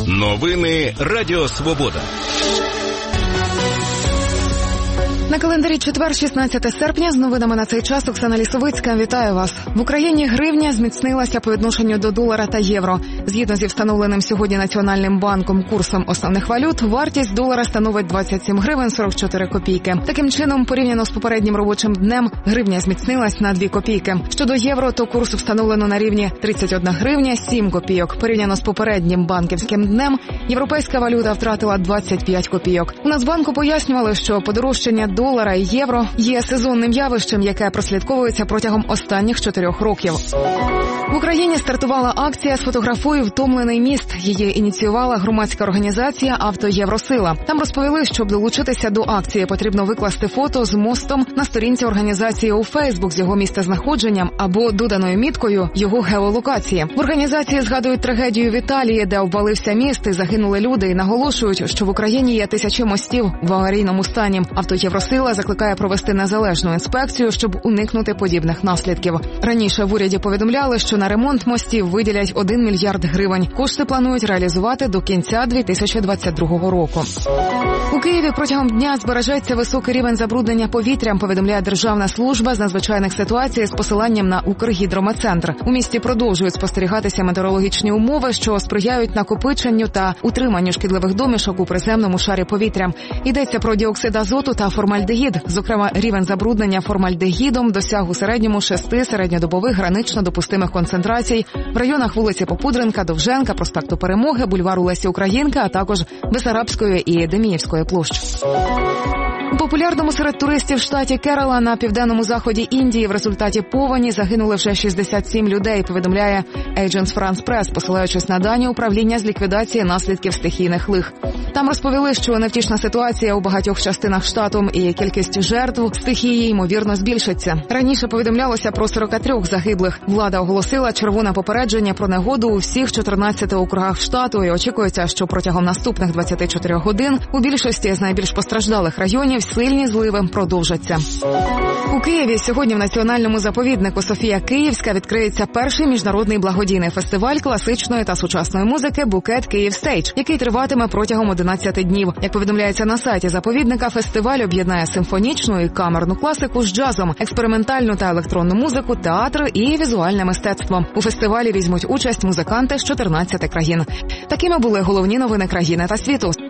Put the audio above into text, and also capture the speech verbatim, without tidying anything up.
Новини Радіо Свобода. На календарі четвер, шістнадцяте серпня, з новинами на цей час Оксана Лісовицька. Вітаю вас. В Україні гривня зміцнилася по відношенню до долара та євро. Згідно зі встановленим сьогодні Національним банком курсом основних валют, вартість долара становить двадцять сім гривень сорок чотири копійки. Таким чином, порівняно з попереднім робочим днем, гривня зміцнилась на дві копійки. Щодо євро, то курс встановлено на рівні тридцять одна гривня сім копійок. Порівняно з попереднім банківським днем, європейська валюта втратила двадцять п'ять копійок. У Нацбанку пояснювали, що подорожчання долара і євро є сезонним явищем, яке прослідковується протягом останніх чотирьох років. В Україні стартувала акція «Сфотографуй втомлений міст». Її ініціювала громадська організація «Автоєвросила». Там розповіли, щоб долучитися до акції, потрібно викласти фото з мостом на сторінці організації у Фейсбук з його місцезнаходженням або доданою міткою його геолокації. В організації згадують трагедію в Італії, де обвалився міст і загинули люди, і наголошують, що в Україні є тисячі мостів в аварійному стані. «Автоєвросила» закликає провести незалежну інспекцію, щоб уникнути подібних наслідків. Раніше в уряді повідомляли, що на ремонт мостів виділять один мільярд гривень. Кошти планують реалізувати до кінця дві тисячі двадцять другого року. У Києві протягом дня збережеться високий рівень забруднення повітрям, повідомляє Державна служба з надзвичайних ситуацій з посиланням на Укргідрометцентр. У місті продовжують спостерігатися метеорологічні умови, що сприяють накопиченню та утриманню шкідливих домішок у приземному шарі повітря. Йдеться про діоксид азоту та формальдегід. Зокрема, рівень забруднення формальдегідом досяг у середньому шести середньодобових гранично допустимих концентрацій в районах вулиці Попудренка, Довженка, проспекту Перемоги, бульвару Лесі Українки, а також Бесарабської і Деміївської площ. У популярному серед туристів штаті Керала на південному заході Індії в результаті повені загинули вже шістдесят сім людей, повідомляє Agence France Press, посилаючись на дані управління з ліквідації наслідків стихійних лих. Там розповіли, що невтішна ситуація у багатьох частинах штату і кількість жертв стихії, ймовірно, збільшиться. Раніше повідомлялося про сорок три загиблих. Влада оголосила червоне попередження про негоду у всіх чотирнадцяти округах штату і очікується, що протягом наступних двадцяти чотирьох годин у більшості з найбільш постраждалих районів сильні зливи продовжаться. У Києві сьогодні в національному заповіднику Софія Київська відкриється перший міжнародний благодійний фестиваль класичної та сучасної музики «Букет Київ Стейдж», який триватиме протягом одинадцяти днів. Як повідомляється на сайті заповідника, фестиваль об'єднає симфонічну і камерну класику з джазом, експериментальну та електронну музику, театр і візуальне мистецтво. У фестивалі візьмуть участь музиканти з чотирнадцяти країн. Такими були головні новини країни та світу.